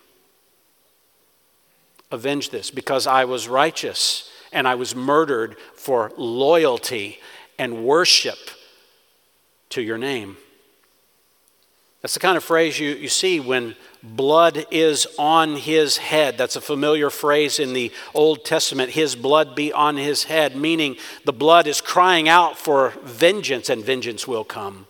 Avenge this, because I was righteous and I was murdered for loyalty and worship to your name. That's the kind of phrase you see when blood is on his head. That's a familiar phrase in the Old Testament. His blood be on his head, meaning the blood is crying out for vengeance, and vengeance will come.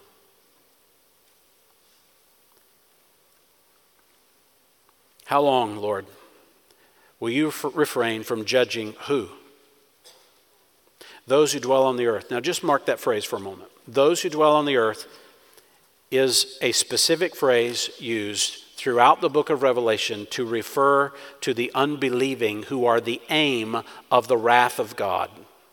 How long, Lord, will you refrain from judging who? Those who dwell on the earth. Now just mark that phrase for a moment. Those who dwell on the earth is a specific phrase used throughout the book of Revelation to refer to the unbelieving who are the aim of the wrath of God.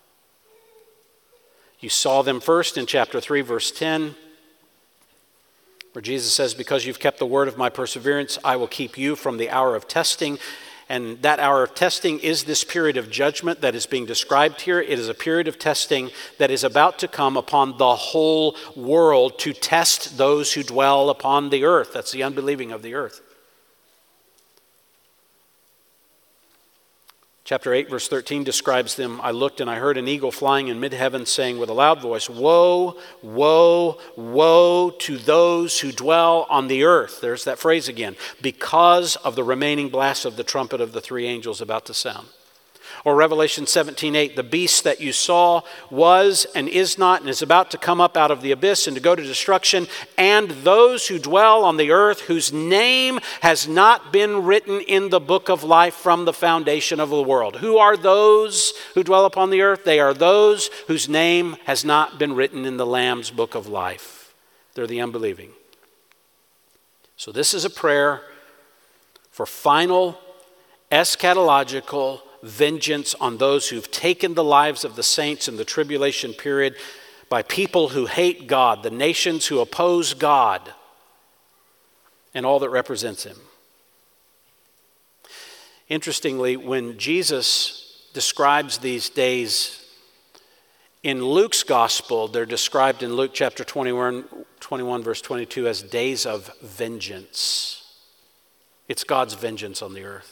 You saw them first in chapter 3, verse 10, where Jesus says, because you've kept the word of my perseverance, I will keep you from the hour of testing. And that hour of testing is this period of judgment that is being described here. It is a period of testing that is about to come upon the whole world to test those who dwell upon the earth. That's the unbelieving of the earth. Chapter 8, verse 13 describes them. I looked and I heard an eagle flying in mid-heaven saying with a loud voice, woe, woe, woe to those who dwell on the earth. There's that phrase again. Because of the remaining blast of the trumpet of the three angels about to sound. Or Revelation 17:8, the beast that you saw was and is not and is about to come up out of the abyss and to go to destruction, and those who dwell on the earth whose name has not been written in the book of life from the foundation of the world. Who are those who dwell upon the earth? They are those whose name has not been written in the Lamb's book of life. They're the unbelieving. So this is a prayer for final eschatological vengeance on those who've taken the lives of the saints in the tribulation period by people who hate God, the nations who oppose God, and all that represents him. Interestingly, when Jesus describes these days in Luke's gospel, they're described in Luke chapter 21, verse 22 as days of vengeance. It's God's vengeance on the earth.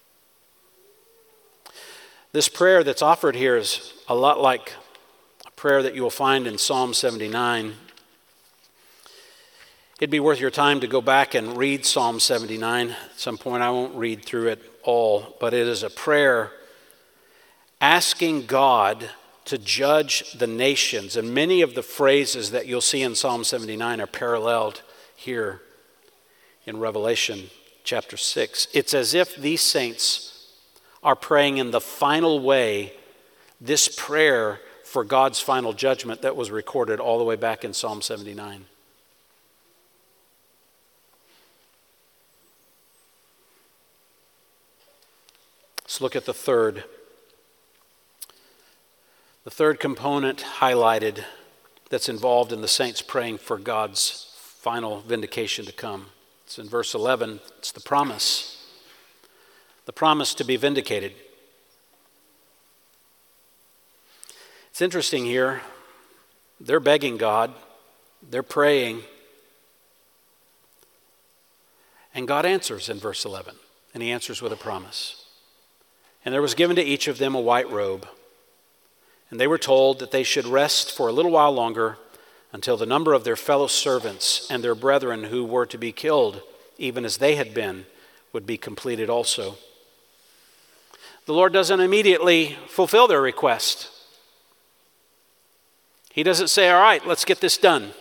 This prayer that's offered here is a lot like a prayer that you will find in Psalm 79. It'd be worth your time to go back and read Psalm 79. At some point, I won't read through it all, but it is a prayer asking God to judge the nations. And many of the phrases that you'll see in Psalm 79 are paralleled here in Revelation chapter 6. It's as if these saints are praying in the final way this prayer for God's final judgment that was recorded all the way back in Psalm 79. Let's look at the third component highlighted that's involved in the saints praying for God's final vindication to come. It's in verse 11. It's the promise to be vindicated. It's interesting here. They're begging God. They're praying. And God answers in verse 11. And he answers with a promise. And there was given to each of them a white robe. And they were told that they should rest for a little while longer until the number of their fellow servants and their brethren who were to be killed, even as they had been, would be completed also. The Lord doesn't immediately fulfill their request. He doesn't say, all right, let's get this done.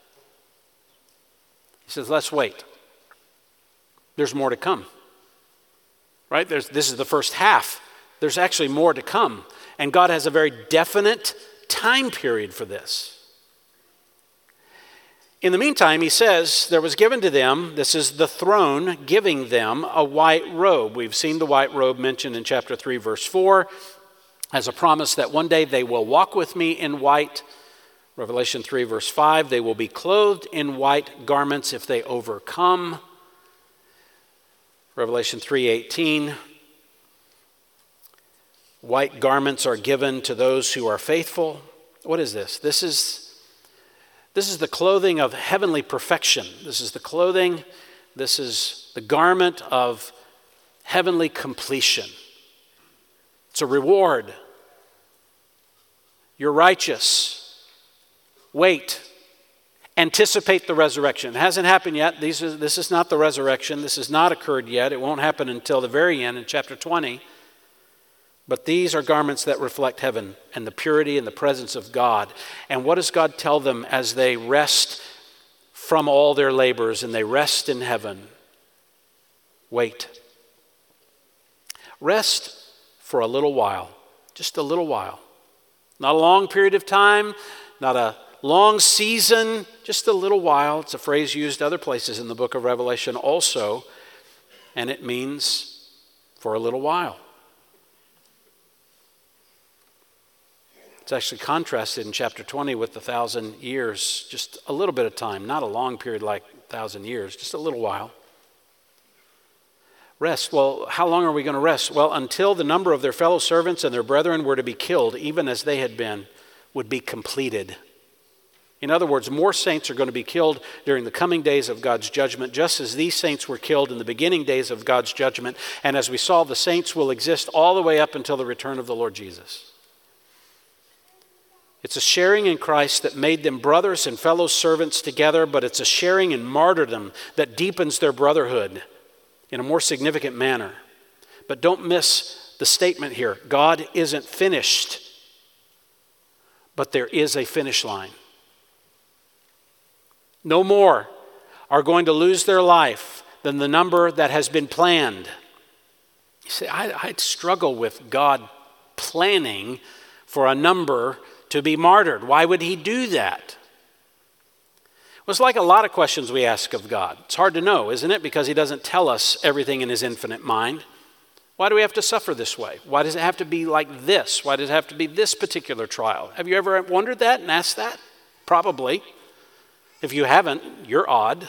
He says, let's wait. There's more to come. Right? This is the first half. There's actually more to come. And God has a very definite time period for this. In the meantime, he says, there was given to them, this is the throne, giving them a white robe. We've seen the white robe mentioned in chapter 3, verse 4, as a promise that one day they will walk with me in white. Revelation 3, verse 5, they will be clothed in white garments if they overcome. Revelation 3:18, white garments are given to those who are faithful. What is this? This is the clothing of heavenly perfection. This is the garment of heavenly completion. It's a reward. You're righteous. Wait. Anticipate the resurrection. It hasn't happened yet. This is not the resurrection. This has not occurred yet. It won't happen until the very end in chapter 20. But these are garments that reflect heaven and the purity and the presence of God. And what does God tell them as they rest from all their labors and they rest in heaven? Wait. Rest for a little while. Just a little while. Not a long period of time, not a long season, just a little while. It's a phrase used other places in the book of Revelation also, and it means for a little while. It's actually contrasted in chapter 20 with the 1,000 years, just a little bit of time, not a long period like 1,000 years, just a little while. Rest. Well, how long are we going to rest? Well, until the number of their fellow servants and their brethren were to be killed, even as they had been, would be completed. In other words, more saints are going to be killed during the coming days of God's judgment, just as these saints were killed in the beginning days of God's judgment. And as we saw, the saints will exist all the way up until the return of the Lord Jesus. It's a sharing in Christ that made them brothers and fellow servants together, but it's a sharing in martyrdom that deepens their brotherhood in a more significant manner. But don't miss the statement here. God isn't finished, but there is a finish line. No more are going to lose their life than the number that has been planned. You say, I'd struggle with God planning for a number to be martyred. Why would he do that? Well, it's like a lot of questions we ask of God. It's hard to know, isn't it? Because he doesn't tell us everything in his infinite mind. Why do we have to suffer this way? Why does it have to be like this? Why does it have to be this particular trial? Have you ever wondered that and asked that? Probably. If you haven't, you're odd.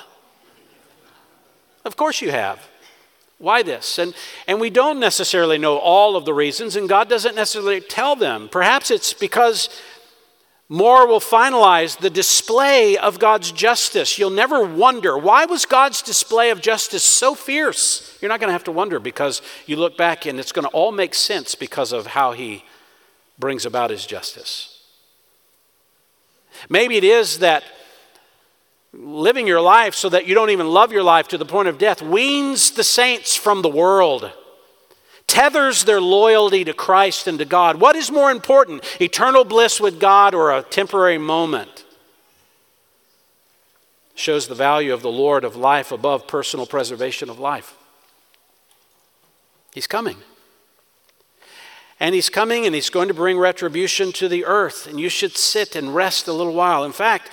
Of course you have. Why this? And we don't necessarily know all of the reasons, and God doesn't necessarily tell them. Perhaps it's because more will finalize the display of God's justice. You'll never wonder, why was God's display of justice so fierce? You're not going to have to wonder, because you look back and it's going to all make sense because of how he brings about his justice. Maybe it is that living your life so that you don't even love your life to the point of death weans the saints from the world, tethers their loyalty to Christ and to God. What is more important, eternal bliss with God or a temporary moment? Shows the value of the Lord of life above personal preservation of life. He's coming. And he's coming and he's going to bring retribution to the earth. And you should sit and rest a little while. In fact,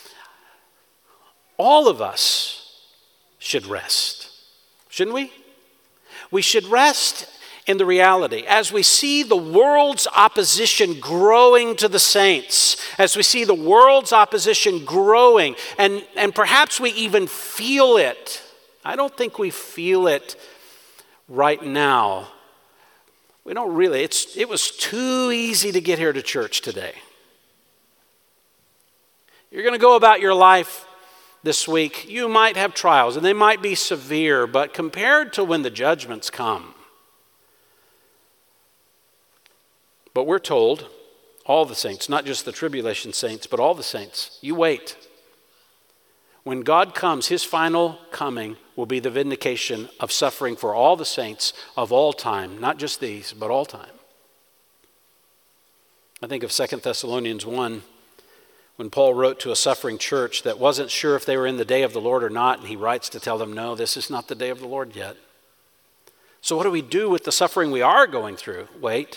all of us should rest. Shouldn't we? We should rest in the reality. As we see the world's opposition growing to the saints, as we see the world's opposition growing, and perhaps we even feel it. I don't think we feel it right now. We don't really. It was too easy to get here to church today. You're going to go about your life this week. You might have trials, and they might be severe, but compared to when the judgments come. But we're told, all the saints, not just the tribulation saints, but all the saints, you wait. When God comes, his final coming will be the vindication of suffering for all the saints of all time, not just these, but all time. I think of 2 Thessalonians 1, when Paul wrote to a suffering church that wasn't sure if they were in the day of the Lord or not, and he writes to tell them, no, this is not the day of the Lord yet. So what do we do with the suffering we are going through? Wait.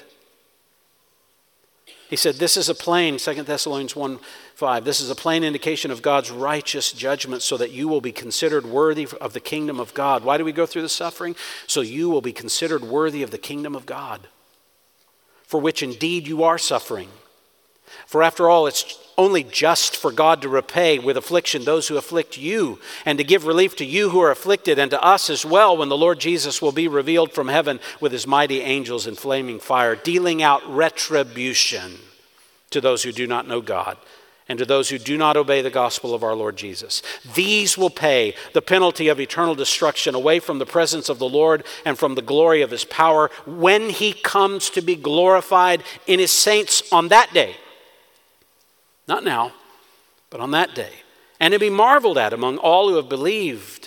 He said, this is a plain, 2 Thessalonians 1:5, this is a plain indication of God's righteous judgment so that you will be considered worthy of the kingdom of God. Why do we go through the suffering? So you will be considered worthy of the kingdom of God, for which indeed you are suffering. For after all, it's only just for God to repay with affliction those who afflict you, and to give relief to you who are afflicted, and to us as well when the Lord Jesus will be revealed from heaven with his mighty angels in flaming fire, dealing out retribution to those who do not know God, and to those who do not obey the gospel of our Lord Jesus. These will pay the penalty of eternal destruction away from the presence of the Lord and from the glory of his power when he comes to be glorified in his saints on that day. Not now, but on that day. And to be marveled at among all who have believed.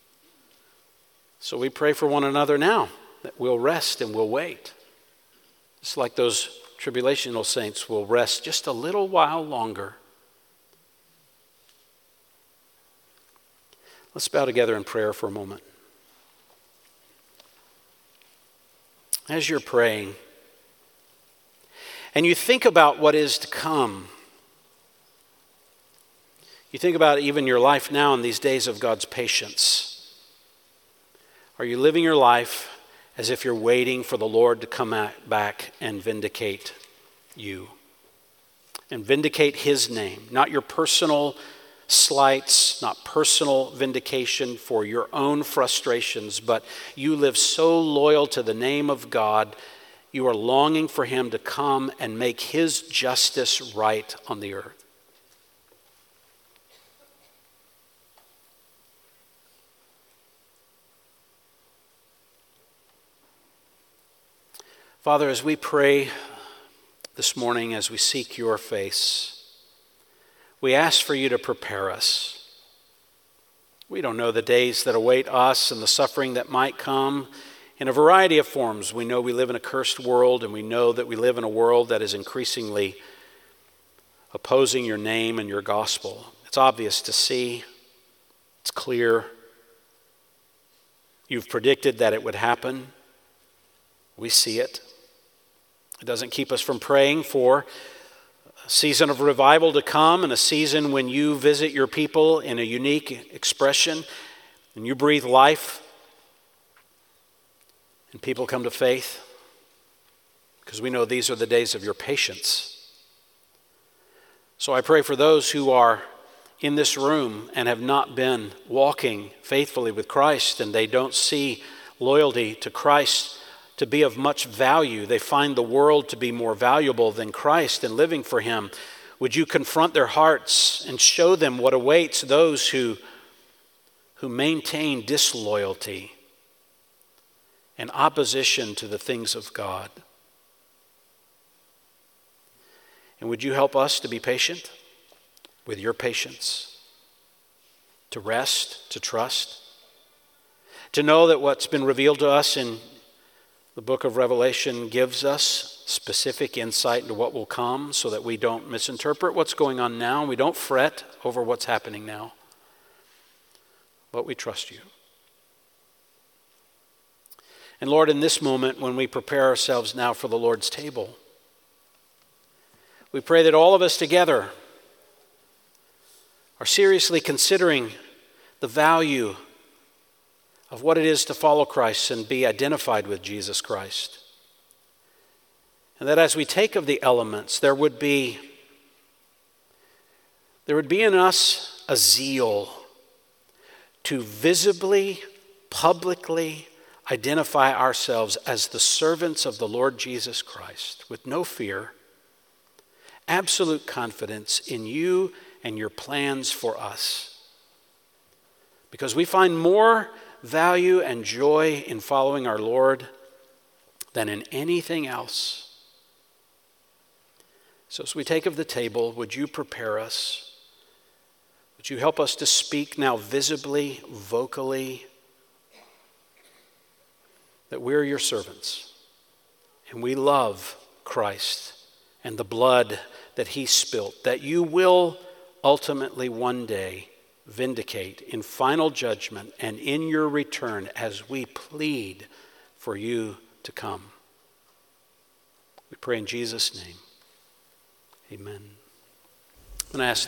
So we pray for one another now that we'll rest and we'll wait. It's like those tribulational saints will rest just a little while longer. Let's bow together in prayer for a moment. As you're praying, and you think about what is to come, you think about even your life now in these days of God's patience. Are you living your life as if you're waiting for the Lord to come back and vindicate you? And vindicate his name, not your personal slights, not personal vindication for your own frustrations, but you live so loyal to the name of God, you are longing for him to come and make his justice right on the earth. Father, as we pray this morning, as we seek your face, we ask for you to prepare us. We don't know the days that await us and the suffering that might come in a variety of forms. We know we live in a cursed world, and we know that we live in a world that is increasingly opposing your name and your gospel. It's obvious to see. It's clear. You've predicted that it would happen. We see it. It doesn't keep us from praying for a season of revival to come, and a season when you visit your people in a unique expression and you breathe life and people come to faith, because we know these are the days of your patience. So I pray for those who are in this room and have not been walking faithfully with Christ, and they don't see loyalty to Christ to be of much value. They find the world to be more valuable than Christ and living for him. Would you confront their hearts and show them what awaits those who maintain disloyalty and opposition to the things of God? And would you help us to be patient with your patience, to rest, to trust, to know that what's been revealed to us in The book of Revelation gives us specific insight into what will come so that we don't misinterpret what's going on now. We don't fret over what's happening now. But we trust you. And Lord, in this moment when we prepare ourselves now for the Lord's table, we pray that all of us together are seriously considering the value of what it is to follow Christ and be identified with Jesus Christ. And that as we take of the elements, there would be in us a zeal to visibly, publicly identify ourselves as the servants of the Lord Jesus Christ with no fear, absolute confidence in you and your plans for us. Because we find more value and joy in following our Lord than in anything else. So as we take of the table, would you prepare us? Would you help us to speak now visibly, vocally, that we're your servants and we love Christ and the blood that he spilt, that you will ultimately one day vindicate in final judgment and in your return as we plead for you to come. We pray in Jesus' name. Amen. I'm going to ask